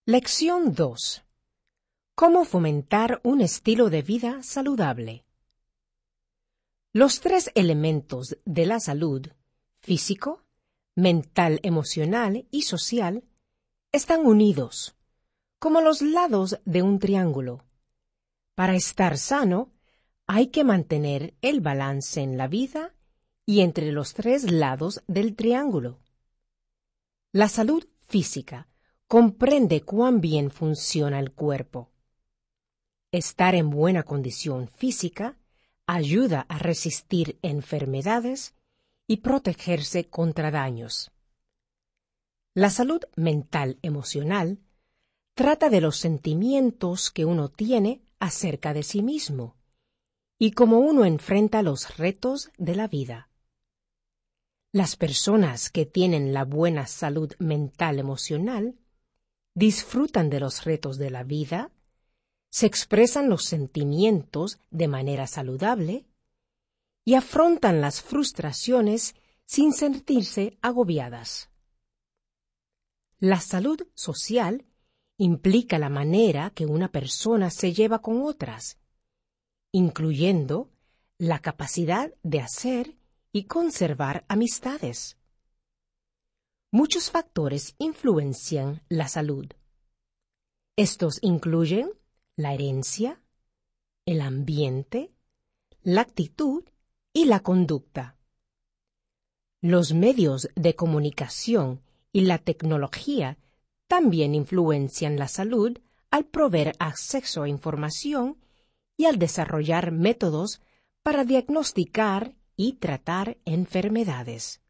Lección 2. ¿Cómo fomentar un estilo de vida saludable? Los tres elementos de la salud, físico, mental, emocional y social, están unidos, como los lados de un triángulo. Para estar sano, hay que mantener el balance en la vida y entre los tres lados del triángulo. La salud física comprende cuán bien funciona el cuerpo. Estar en buena condición física ayuda a resistir enfermedades y protegerse contra daños. La salud mental emocional trata de los sentimientos que uno tiene acerca de sí mismo y cómo uno enfrenta los retos de la vida. Las personas que tienen la buena salud mental emocional disfrutan de los retos de la vida, se expresan los sentimientos de manera saludable y afrontan las frustraciones sin sentirse agobiadas. La salud social implica la manera que una persona se lleva con otras, incluyendo la capacidad de hacer y conservar amistades. Muchos factores influencian la salud. Estos incluyen la herencia, el ambiente, la actitud y la conducta. Los medios de comunicación y la tecnología también influencian la salud al proveer acceso a información y al desarrollar métodos para diagnosticar y tratar enfermedades.